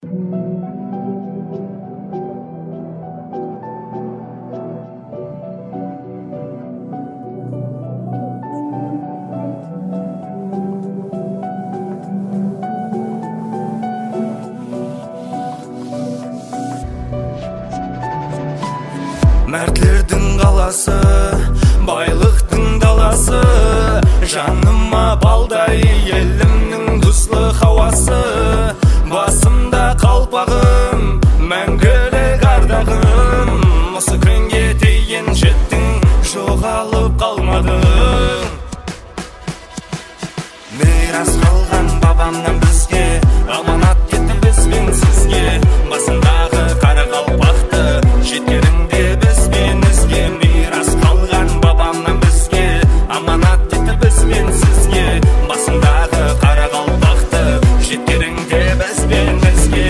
Мәртлердің қаласы, байлықтың даласы, жаныма балдай елімнің тұзлы хауасы. Басымда қалпағым, мәңгілік ардағым, осы күнге дейін жеттің, жоғалып қалмадың. Мирас қалған бабамнан бізге, аманат кетті бізбен сізге. Басындағы қара қалпақты жеткеріңде бізбен ізге. Мирас қалған бабамнан бізге, аманат кетті бізбен сізге. Басындағы қара қалпақты жеткеріңде бізбен ізге.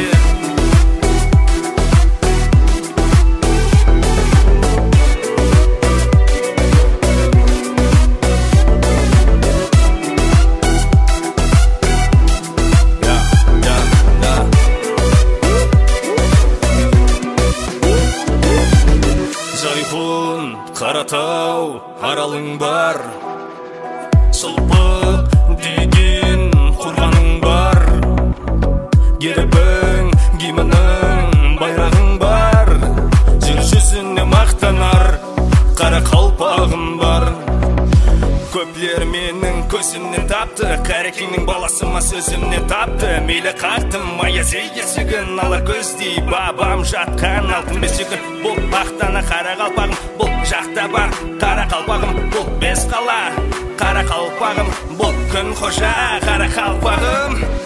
Жайқын Қаратау аралың бар, Шылпық деген қорғаның бар, гербің, гимнің, байрағың бар, жер жүзіне мақтанар қара қалпағым бар. Көплер менің көзімнен тапты, Қарекеңнің баласыма сөзімнен тапты. Мейлі қақтым Аязей есігін, ала көздей бабам жатқан алтын бесігін. Бұл бақтана қара қалпағым, бұл жақта бар қара қалпағым. Бұл бес қала қара қалпағым, бұл күн қожа қара қалпағым.